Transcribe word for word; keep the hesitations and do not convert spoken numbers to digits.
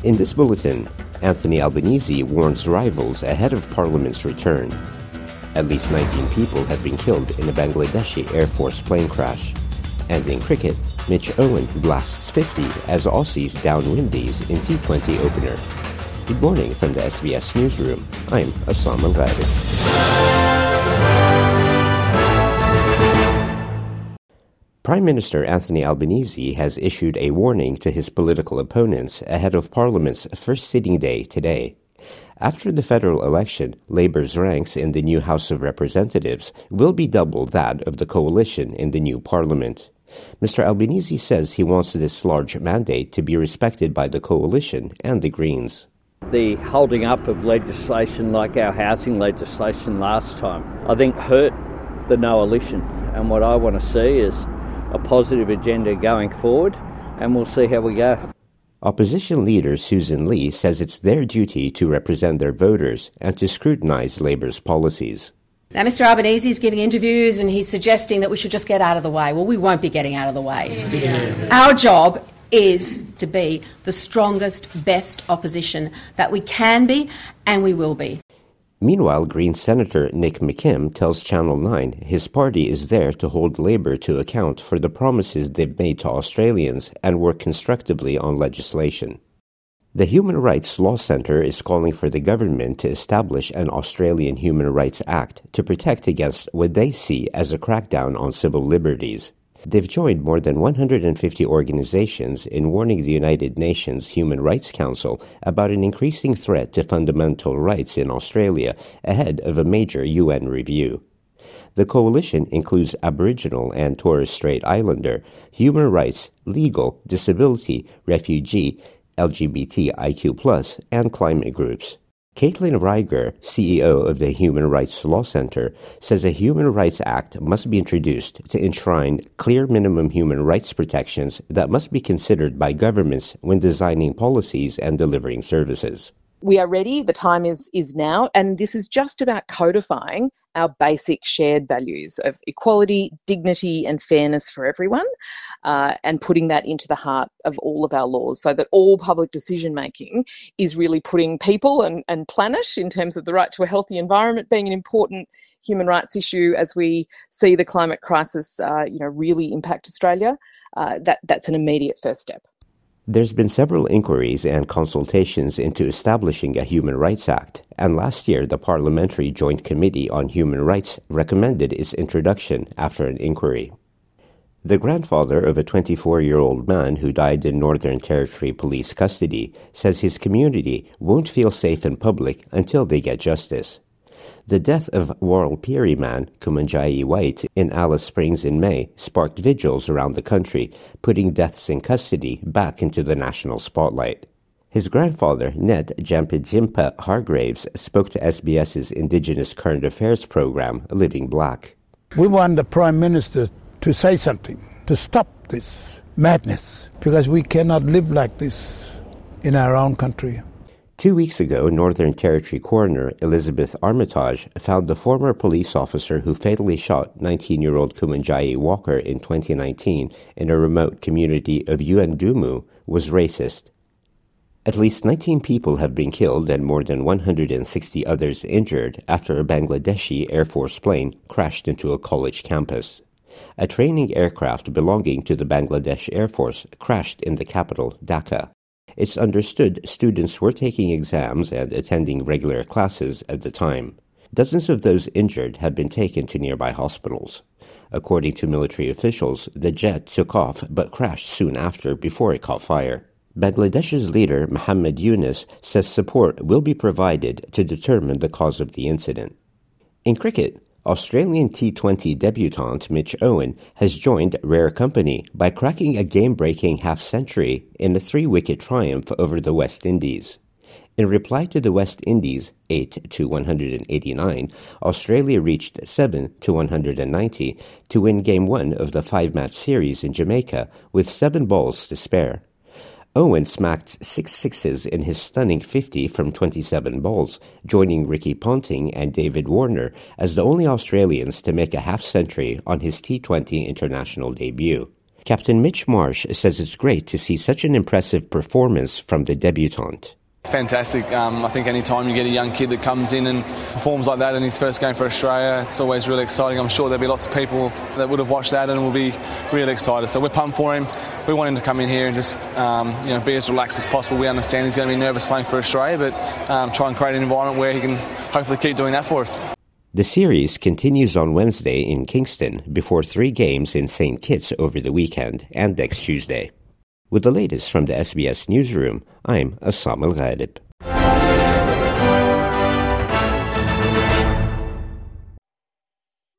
In this bulletin, Anthony Albanese warns rivals ahead of Parliament's return. At least nineteen people have been killed in a Bangladeshi Air Force plane crash. And in cricket, Mitch Owen blasts fifty as Aussies down Windies in T twenty opener. Good morning from the S B S Newsroom. I'm Assam Al-Ghaibi. Prime Minister Anthony Albanese has issued a warning to his political opponents ahead of Parliament's first sitting day today. After the federal election, Labour's ranks in the new House of Representatives will be double that of the coalition in the new Parliament. Mister Albanese says he wants this large mandate to be respected by the coalition and the Greens. The holding up of legislation like our housing legislation last time, I think, hurt the coalition. And what I want to see is a positive agenda going forward, and we'll see how we go. Opposition leader Susan Lee says it's their duty to represent their voters and to scrutinise Labour's policies. Now, Mister Albanese is giving interviews and he's suggesting that we should just get out of the way. Well, we won't be getting out of the way. Yeah. Our job is to be the strongest, best opposition that we can be and we will be. Meanwhile, Green Senator Nick McKim tells Channel nine his party is there to hold Labour to account for the promises they've made to Australians and work constructively on legislation. The Human Rights Law Centre is calling for the government to establish an Australian Human Rights Act to protect against what they see as a crackdown on civil liberties. They've joined more than one hundred fifty organizations in warning the United Nations Human Rights Council about an increasing threat to fundamental rights in Australia ahead of a major U N review. The coalition includes Aboriginal and Torres Strait Islander, human rights, legal, disability, refugee, L G B T I Q plus, and climate groups. Caitlin Reiger, C E O of the Human Rights Law Centre, says a Human Rights Act must be introduced to enshrine clear minimum human rights protections that must be considered by governments when designing policies and delivering services. We are ready, the time is is now, and this is just about codifying our basic shared values of equality, dignity and fairness for everyone, uh, and putting that into the heart of all of our laws so that all public decision-making is really putting people and, and planet, in terms of the right to a healthy environment, being an important human rights issue as we see the climate crisis uh, you know, really impact Australia. Uh, that that's an immediate first step. There's been several inquiries and consultations into establishing a Human Rights Act, and last year the Parliamentary Joint Committee on Human Rights recommended its introduction after an inquiry. The grandfather of a twenty-four-year-old man who died in Northern Territory police custody says his community won't feel safe in public until they get justice. The death of Warlpiri man Kumanjayi White in Alice Springs in May sparked vigils around the country, putting deaths in custody back into the national spotlight. His grandfather, Ned Jampijimpa Hargraves, spoke to SBS's Indigenous Current Affairs program, Living Black. We want the Prime Minister to say something, to stop this madness, because we cannot live like this in our own country. Two weeks ago, Northern Territory Coroner Elizabeth Armitage found the former police officer who fatally shot nineteen-year-old Kumanjayi Walker in twenty nineteen in a remote community of Yuendumu was racist. At least nineteen people have been killed and more than one hundred sixty others injured after a Bangladeshi Air Force plane crashed into a college campus. A training aircraft belonging to the Bangladesh Air Force crashed in the capital, Dhaka. It's understood students were taking exams and attending regular classes at the time. Dozens of those injured had been taken to nearby hospitals. According to military officials, the jet took off but crashed soon after before it caught fire. Bangladesh's leader, Muhammad Yunus, says support will be provided to determine the cause of the incident. In cricket, Australian T twenty debutant Mitch Owen has joined rare company by cracking a game-breaking half-century in a three-wicket triumph over the West Indies. In reply to the West Indies eight to one hundred eighty-nine, Australia reached seven to one hundred ninety to win Game one of the five-match series in Jamaica with seven balls to spare. Owen smacked six sixes in his stunning fifty from twenty-seven balls, joining Ricky Ponting and David Warner as the only Australians to make a half-century on his T twenty international debut. Captain Mitch Marsh says it's great to see such an impressive performance from the debutante. Fantastic. Um, I think any time you get a young kid that comes in and performs like that in his first game for Australia, it's always really exciting. I'm sure there'll be lots of people that would have watched that and will be really excited. So we're pumped for him. We want him to come in here and just um, you know, be as relaxed as possible. We understand he's going to be nervous playing for Australia, but um, try and create an environment where he can hopefully keep doing that for us. The series continues on Wednesday in Kingston before three games in Saint Kitts over the weekend and next Tuesday. With the latest from the S B S Newsroom, I'm Assam Al-Ghalib.